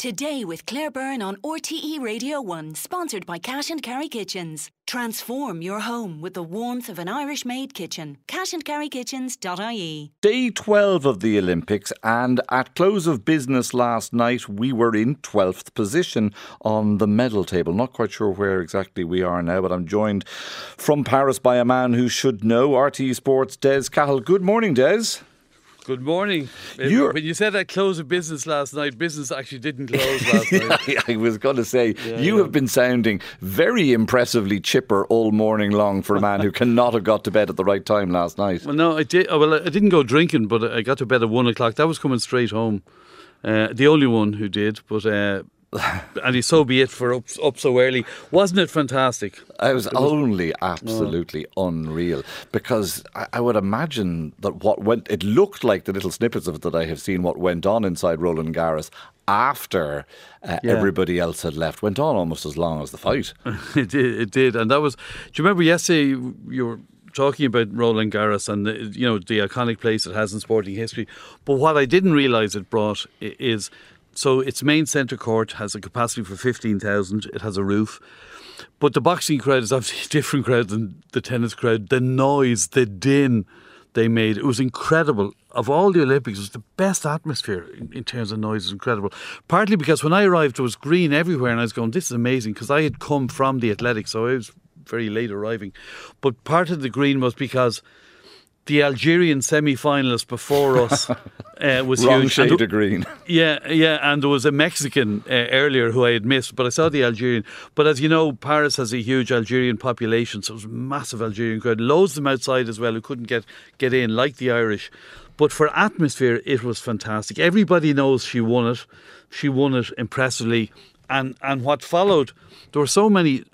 Today with Claire Byrne on RTE Radio 1, sponsored by Cash and Carry Kitchens. Transform your home with the warmth of an Irish-made kitchen. cashandcarrykitchens.ie. Day 12 of the Olympics, and at close of business last night, we were in 12th position on the medal table. Not quite sure where exactly we are now, but I'm joined from Paris by a man who should know, RTE Sports' Des Cahill. Good morning, Des. Good morning. When you said at close of business last night, business actually didn't close last night. I was going to say, you have been sounding very impressively chipper all morning long for a man who cannot have got to bed at the right time last night. Well, no, I did. Well, I didn't go drinking, but I got to bed at 1 o'clock. That was coming straight home. The only one who did, but... and so be it for up so early. Wasn't it fantastic? It was only absolutely unreal, because I would imagine that it looked like the little snippets of it that I have seen, what went on inside Roland Garros after everybody else had left, went on almost as long as the fight. It did. And that was, do you remember yesterday you were talking about Roland Garros and the iconic place it has in sporting history? But what I didn't realise it brought is... So its main centre court has a capacity for 15,000. It has a roof. But the boxing crowd is obviously a different crowd than the tennis crowd. The noise, the din they made, it was incredible. Of all the Olympics, it was the best atmosphere in terms of noise. It was incredible. Partly because when I arrived, there was green everywhere, and I was going, this is amazing, because I had come from the athletics, so I was very late arriving. But part of the green was because the Algerian semi-finalist before us was wrong huge. Shade of green. Yeah, and there was a Mexican earlier who I had missed, but I saw the Algerian. But as you know, Paris has a huge Algerian population, so it was a massive Algerian crowd. Loads of them outside as well who couldn't get in, like the Irish. But for atmosphere, it was fantastic. Everybody knows she won it. She won it impressively. And what followed, there's so many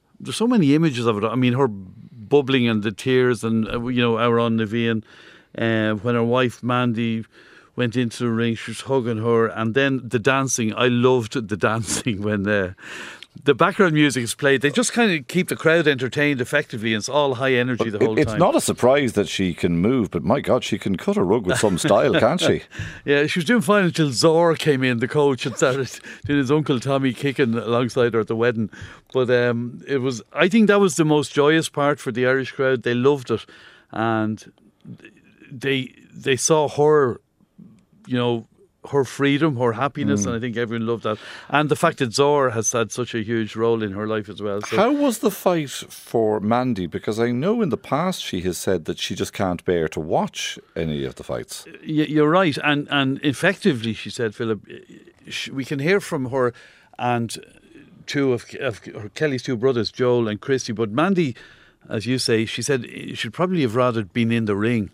images of it. I mean, her bubbling and the tears, and Aaron Nevian, when her wife Mandy went into the ring, she was hugging her, and then the dancing. I loved the dancing when the background music is played. They just kind of keep the crowd entertained effectively, and it's all high energy the whole time. It's not a surprise that she can move, but my God, she can cut a rug with some style, can't she? Yeah, she was doing fine until Zor came in, the coach, and started doing his Uncle Tommy kicking alongside her at the wedding. But I think that was the most joyous part for the Irish crowd. They loved it, and they saw her, her freedom, her happiness, and I think everyone loved that. And the fact that Zor has had such a huge role in her life as well. So. How was the fight for Mandy? Because I know in the past she has said that she just can't bear to watch any of the fights. You're right. And effectively, she said, Philip, we can hear from her and two of Kelly's two brothers, Joel and Christy. But Mandy, as you say, she said she'd probably have rather been in the ring.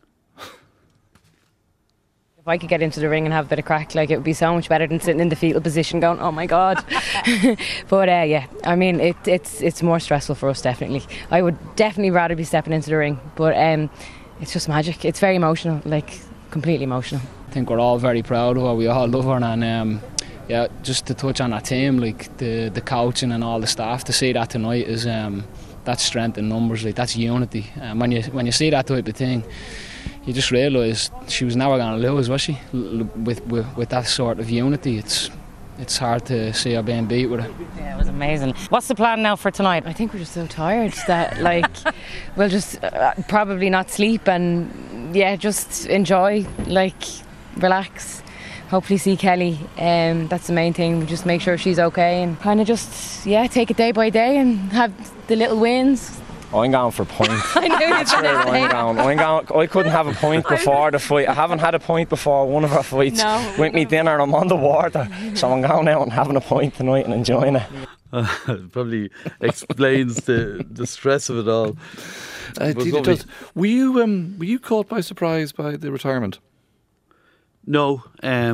If I could get into the ring and have a bit of crack, it would be so much better than sitting in the fetal position going, oh my God. But I mean, it's more stressful for us, definitely. I would definitely rather be stepping into the ring, but it's just magic. It's very emotional, completely emotional. I think we're all very proud of her. We all love her, and just to touch on that team, the coaching and all the staff, to see that tonight is that's strength in numbers, that's unity. When you see that type of thing, you just realise she was never going to lose, was she? With that sort of unity, it's hard to see her being beat with it. Yeah, it was amazing. What's the plan now for tonight? I think we're just so tired that we'll just probably not sleep and just enjoy, relax. Hopefully see Kelly. That's the main thing. Just make sure she's okay and kind of just take it day by day and have the little wins. I'm going for a point. I knew you were going. I couldn't have a point before the fight. I haven't had a point before one of our fights. No. With me dinner, I'm on the water, so I'm going out and having a point tonight and enjoying it. It probably explains the stress of it all. It does. Were you caught by surprise by the retirement? No.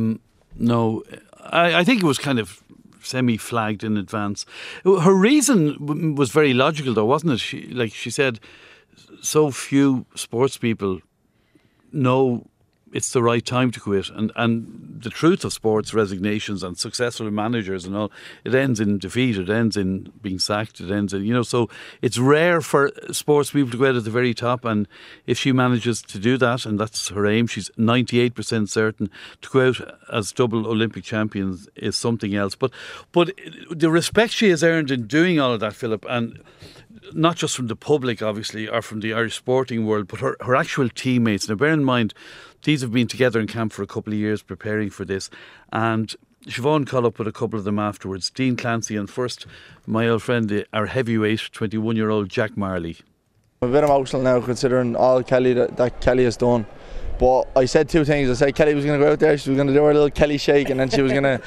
I think it was kind of semi-flagged in advance. Her reason was very logical, though, wasn't it? She said, so few sports people know it's the right time to quit. And the truth of sports, resignations and successful managers and all, it ends in defeat, it ends in being sacked, it ends in, so it's rare for sports people to go out at the very top. And if she manages to do that, and that's her aim, she's 98% certain to go out as double Olympic champions is something else. But the respect she has earned in doing all of that, Philip, and not just from the public, obviously, or from the Irish sporting world, but her actual teammates. Now, bear in mind, these have been together in camp for a couple of years preparing for this. And Siobhan caught up with a couple of them afterwards. Dean Clancy, and first, my old friend, our heavyweight, 21-year-old Jack Marley. I'm a bit emotional now considering all Kelly that Kelly has done. But I said two things. I said Kelly was going to go out there, she was going to do her little Kelly shake, and then she was going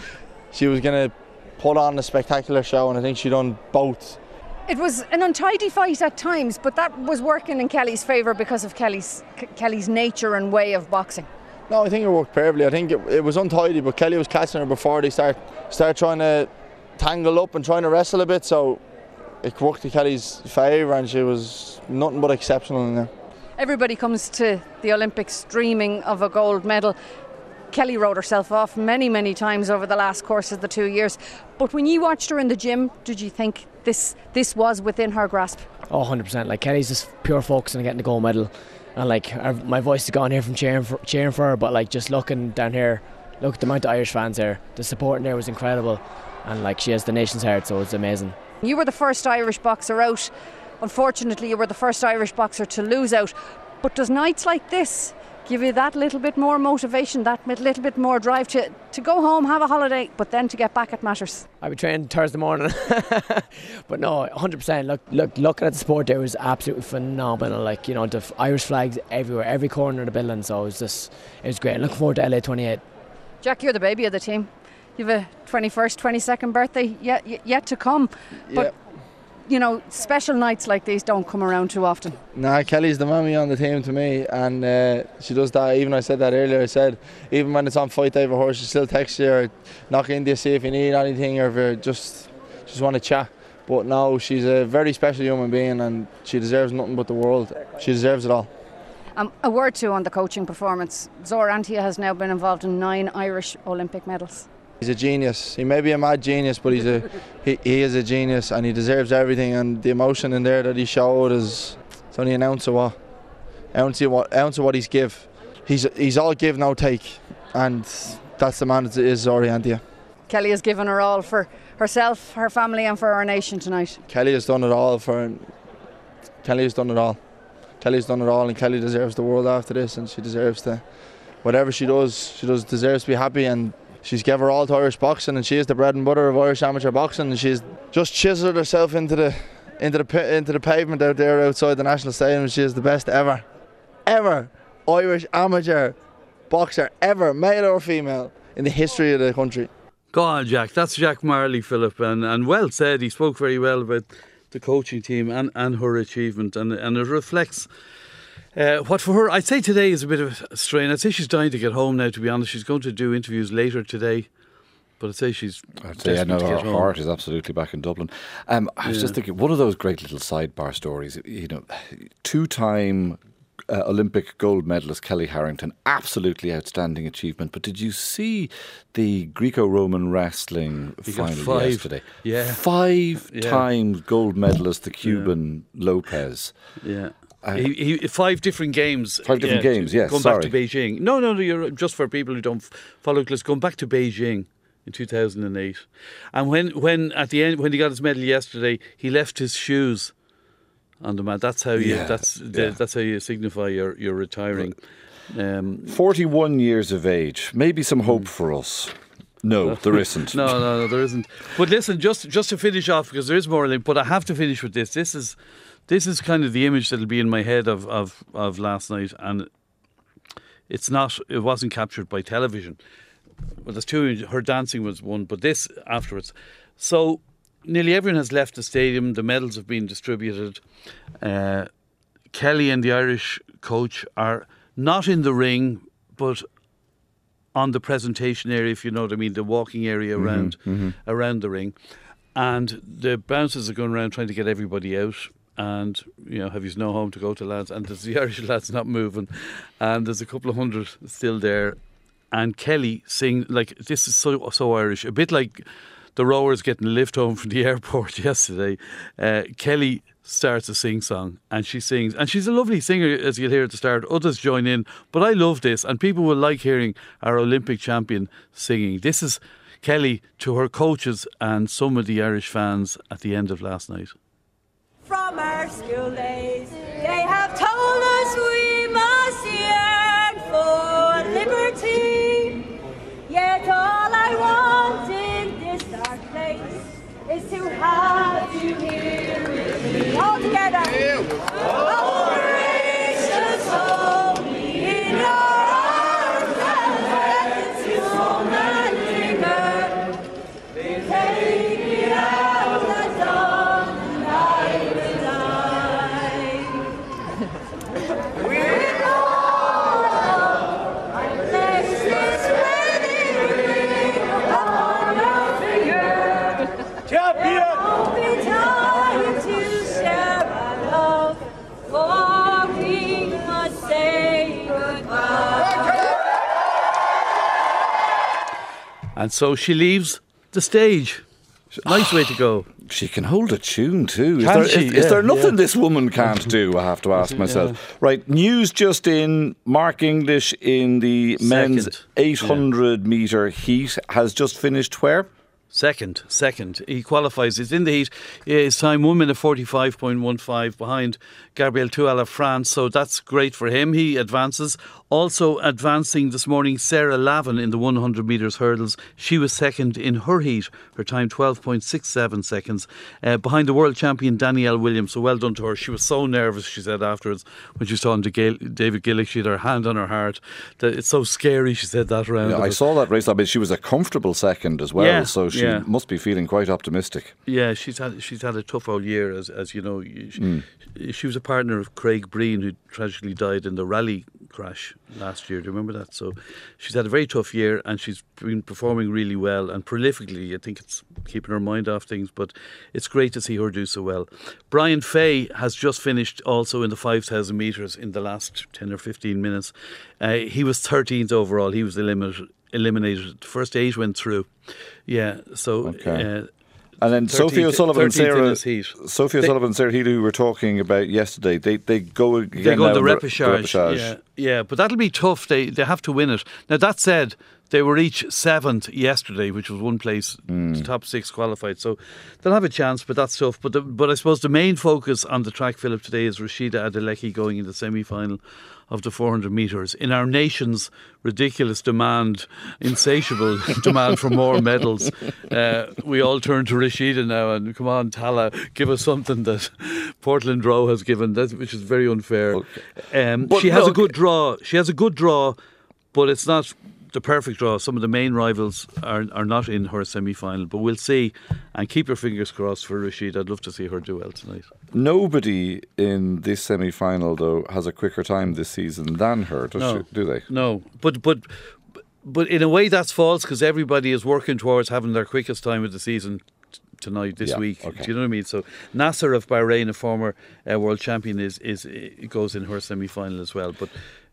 to put on a spectacular show, and I think she done both. It was an untidy fight at times, but that was working in Kelly's favour because of Kelly's nature and way of boxing. No, I think it worked perfectly. I think it was untidy, but Kelly was catching her before they start trying to tangle up and trying to wrestle a bit, so it worked to Kelly's favour, and she was nothing but exceptional in there. Everybody comes to the Olympics dreaming of a gold medal. Kelly wrote herself off many, many times over the last course of the 2 years. But when you watched her in the gym, did you think this was within her grasp? Oh, 100%. Like, Kelly's just pure focus on getting the gold medal. And like, my voice is gone here from cheering for her, but like, just looking down here, look at the amount of Irish fans there. The support in there was incredible. And like, she has the nation's heart, so it's amazing. You were the first Irish boxer out. Unfortunately, you were the first Irish boxer to lose out. But does nights like this give you that little bit more motivation, that little bit more drive to go home, have a holiday, but then to get back at matters? I'll be training Thursday morning. But no, 100%. Looking at the sport there was absolutely phenomenal. Like, the Irish flags everywhere, every corner of the building. So it was great. Looking forward to LA 28. Jack, you're the baby of the team. You have a 21st, 22nd birthday yet to come. But special nights like these don't come around too often. Nah, Kelly's the mammy on the team to me, and she does that. Even I said that earlier. I said even when it's on fight day with her, she still texts you or knock into you, see if you need anything or if you just want to chat. But no, she's a very special human being, and she deserves nothing but the world. She deserves it all. A word too on the coaching performance. Zora Antia has now been involved in 9 Irish Olympic medals. He's a genius. He may be a mad genius, but he is a genius, and he deserves everything. And the emotion in there that he showed it's only an ounce of what he's give. He's all give, no take, and that's the man that is Zora Antia. Kelly has given her all for herself, her family, and for our nation tonight. Kelly has done it all Kelly has done it all. Kelly's done it all, and Kelly deserves the world after this, and she deserves whatever she does deserves to be happy. And she's given her all to Irish boxing, and she is the bread and butter of Irish amateur boxing, and she's just chiseled herself into the pavement out there outside the National Stadium. She is the best ever Irish amateur boxer ever, male or female, in the history of the country. Go on, Jack. That's Jack Marley, Philip, and well said. He spoke very well about the coaching team and her achievement, and it reflects what for her, I'd say today is a bit of a strain. I'd say she's dying to get home now, to be honest. She's going to do interviews later today, but I'd say her heart is absolutely back in Dublin. I was just thinking, one of those great little sidebar stories, 2-time Olympic gold medalist Kelly Harrington, absolutely outstanding achievement. But did you see the Greco-Roman wrestling final yesterday? Yeah. 5 times gold medalist, the Cuban Lopez. Yeah. 5 different games. 5 different games, yes. Going back to Beijing. No, you're just for people who don't follow this. Going back to Beijing in 2008, and when at the end, when he got his medal yesterday, he left his shoes on the mat. That's how you signify you're retiring. 41 years of age. Maybe some hope for us. No, there isn't. No, there isn't. But listen, just to finish off, because there is more, but I have to finish with this. This is kind of the image that'll be in my head of last night, and it wasn't captured by television. Well, there's 2. Her dancing was one, but this afterwards. So nearly everyone has left the stadium. The medals have been distributed. Kelly and the Irish coach are not in the ring, but on the presentation area, if you know what I mean, the walking area around the ring. And the bouncers are going around trying to get everybody out. and have you no home to go to, lads? And there's the Irish lads not moving, and there's a couple of hundred still there. And Kelly sing like this is so Irish, a bit like the rowers getting a lift home from the airport yesterday. Kelly starts a sing-song and she sings, and she's a lovely singer, as you'll hear at the start. Others join in, but I love this, and people will like hearing our Olympic champion singing. This is Kelly to her coaches and some of the Irish fans at the end of last night. From our school days, they have told us we must yearn for liberty. Yet all I want in this dark place is to have you here with me. All together. Oh, gracious, hold me in your arms and let this moment linger. Take me out the dawn and I will die. With all I place this wedding ring upon your finger. Champion! There won't be time to share our love, for we must say goodbye. And so she leaves the stage. Nice way to go. She can hold a tune too. Is there nothing this woman can't do? I have to ask myself. Right, news just in. Mark English in the men's 800 metre heat has just finished where? Second. He qualifies. He's in the heat. His time 1 minute 45.15 behind Gabriel Tual of France. So that's great for him. He advances. Also advancing this morning, Sarah Lavin in the 100 metres hurdles. She was second in her heat. Her time 12.67 seconds. Behind the world champion Danielle Williams. So well done to her. She was so nervous, she said afterwards, when she saw David Gillick. She had her hand on her heart. It's so scary, she said that round. Yeah, I saw that race. I mean, she was a comfortable second as well. Yeah, so she must be feeling quite optimistic. Yeah, she's had a tough old year, as you know. She was a partner of Craig Breen, who tragically died in the rally crash last year. Do you remember that? So she's had a very tough year, and she's been performing really well and prolifically. I think it's keeping her mind off things, but it's great to see her do so well. Brian Fay has just finished also in the 5,000 metres in the last 10 or 15 minutes. He was 13th overall. He was eliminated. The first 8 went through. Yeah, so... Okay. And then Sophie O'Sullivan and Sarah Healy, who we were talking about yesterday, they go again. They go in the repechage. Yeah, but that'll be tough. They have to win it. Now, that said, they were each 7th yesterday, which was one place, the top 6 qualified. So they'll have a chance, but that's tough. But I suppose the main focus on the track, Philip, today is Rashida Adeleke going in the semi-final of the 400 metres. In our nation's ridiculous demand, insatiable demand for more medals, we all turn to Rashida now and come on, Tala, give us something that Portland Row has given, which is very unfair. Okay. She has a good draw. She has a good draw, but it's not the perfect draw. Some of the main rivals are not in her semi-final, but we'll see, and keep your fingers crossed for Rashid. I'd love to see her do well tonight. Nobody in this semi-final though has a quicker time this season than her, do they? No, but in a way that's false, because everybody is working towards having their quickest time of the season tonight, this week. Okay. Do you know what I mean? So Nasser of Bahrain, a former world champion, goes in her semi-final as well, but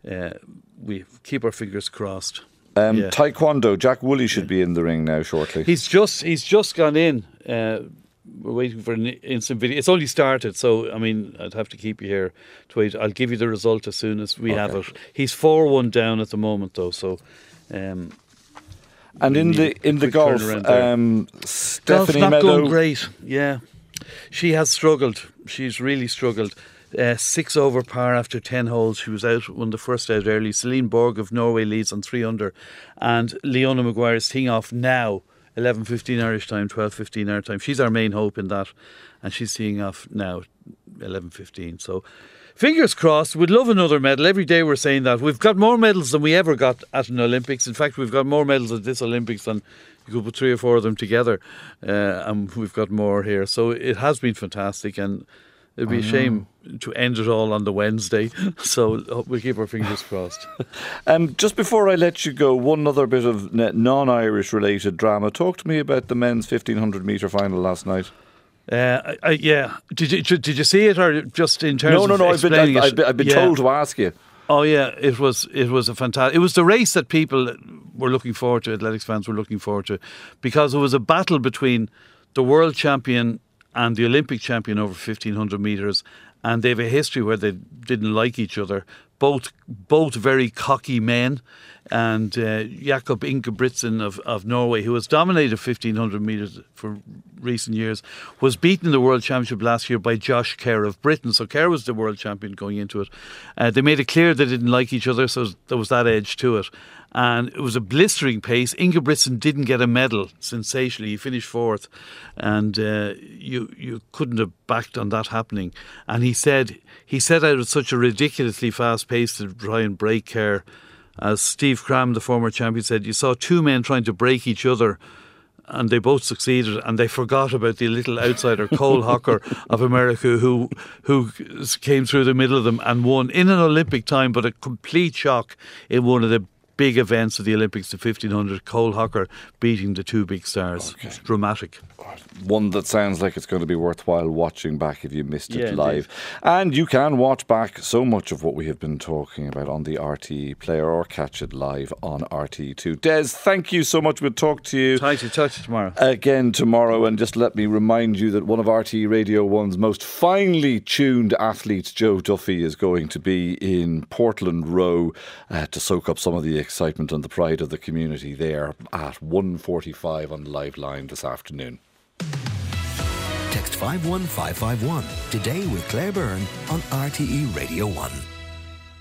we keep our fingers crossed. Taekwondo, Jack Woolley should be in the ring now shortly. He's just gone in. We're waiting for an instant video. It's only started, so I mean, I'd have to keep you here to wait. I'll give you the result as soon as we have it. He's 4-1 down at the moment, though. So, and in the golf, Stephanie Meadow, going great. Yeah, she has struggled. She's really struggled. 6 over par after 10 holes. She was won the first out early. Celine Borg of Norway leads on 3 under, and Leona Maguire is teeing off now. 11:15 Irish time, 12:15 our time. She's our main hope in that, and she's teeing off now 11:15. So fingers crossed. We'd love another medal. Every day we're saying that. We've got more medals than we ever got at an Olympics. In fact, we've got more medals at this Olympics than you could put 3 or 4 of them together, and we've got more here. So it has been fantastic, and it'd be a shame to end it all on the Wednesday, so we'll keep our fingers crossed. Just before I let you go, one other bit of non-Irish related drama. Talk to me about the men's 1500 metre final last night. Yeah. Did you see it, or just in terms of No. explaining it? I've been told to ask you. Oh yeah, it was a fantastic. It was the race that people were looking forward to. Athletics fans were looking forward to, because it was a battle between the world champion and the Olympic champion over 1500 metres, and they have a history where they didn't like each other. Both very cocky men, and Jakob Ingebrigtsen of Norway, who has dominated 1500 metres for recent years, was beaten in the World Championship last year by Josh Kerr of Britain. So Kerr was the world champion going into it. They made it clear they didn't like each other, so there was that edge to it. And it was a blistering pace. Ingebrigtsen didn't get a medal, sensationally. He finished fourth, and you couldn't have backed on that happening. And he set out at such a ridiculously fast pace to try and break Kerr. As Steve Cram, the former champion, said, you saw two men trying to break each other, and they both succeeded, and they forgot about the little outsider Cole Hocker of America, who came through the middle of them and won in an Olympic time, but a complete shock in one of the big events of the Olympics, the 1500. Cole Hocker beating the two big stars. Okay. It's dramatic. One that sounds like it's going to be worthwhile watching back if you missed it live. Indeed. And you can watch back so much of what we have been talking about on the RTE player, or catch it live on RTE2. Des, thank you so much. We'll talk to you tomorrow. Again tomorrow. And just let me remind you that one of RTE Radio 1's most finely tuned athletes, Joe Duffy, is going to be in Portland Row to soak up some of the excitement and the pride of the community there at 1:45 on Live Line this afternoon. Text 51551 today with Claire Byrne on RTE Radio 1.